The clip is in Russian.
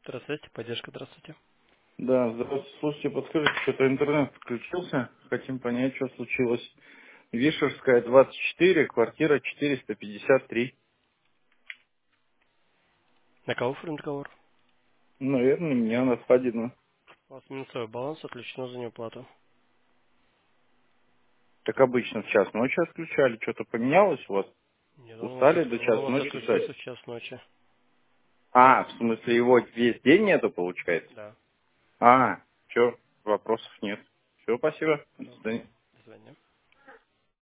Здравствуйте, поддержка, здравствуйте. Да, здравствуйте. Слушайте, подскажите, что-то интернет включился. Хотим понять, что случилось. Вишерская, 24, квартира 453. На кого оформлен договор? Наверное, меня Нафадина. У вас минусовой баланс, отключено за неуплату. Как обычно, в час ночи отключали. Что-то поменялось у вас? Нет, Устали до он у час вас ночи отключился ждать? в час ночи. А, в смысле, его весь день нету, получается? Да, А, все, вопросов нет. Все, спасибо. До пожалуйста. свидания. До свидания.